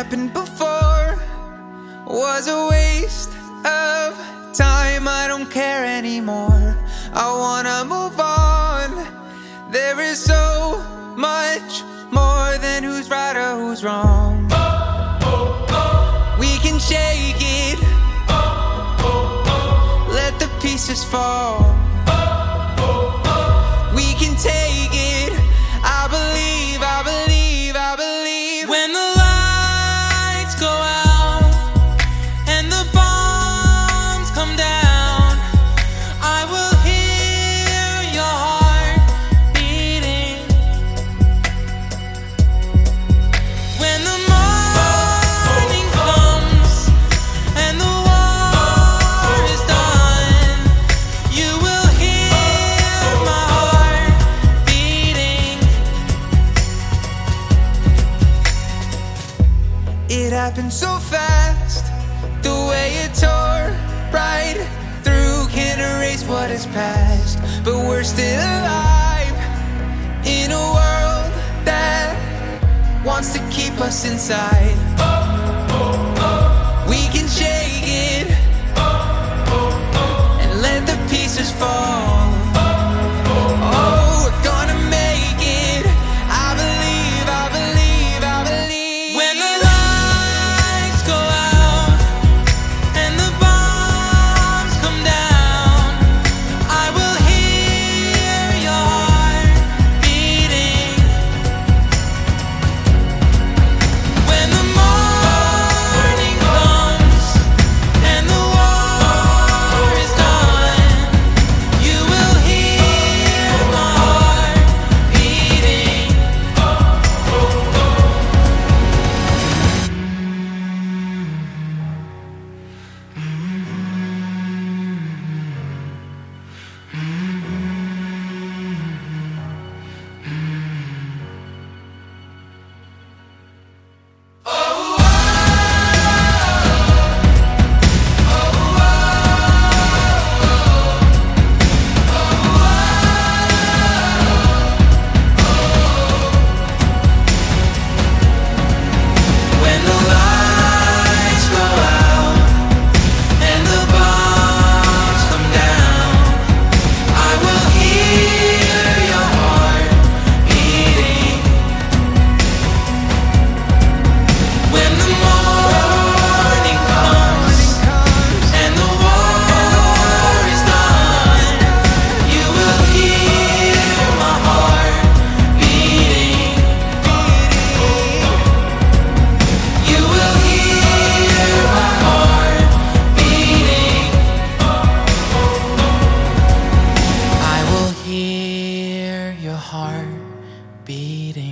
happened before was a waste of time. I don't care anymore. I wanna move on. There is so much more than who's right or who's wrong. We can shake it, let the pieces fall. We can take it. I believe, I believe, I believe. When the lights go out and the bombs come down, I will hear your heart beating. When the morning comes and the war is done, you will hear my heart beating. It happened so fast, the way it tore right through. Can't erase what is past, but we're still alive in a world that wants to keep us inside. We can shake it and let the pieces fall. Oh, we're gonna make it. I believe, I believe, I believe. When the lights go out and the bombs come down, I will hear your heart beating. When the morning comes and the war is done, you will hear my heart beating. When the lights go out and the bombs come down, I will hear your heart beating. When the morning comes and the war is done, you will hear my heart beating. You will hear my heart beating. I will hear your heart beating.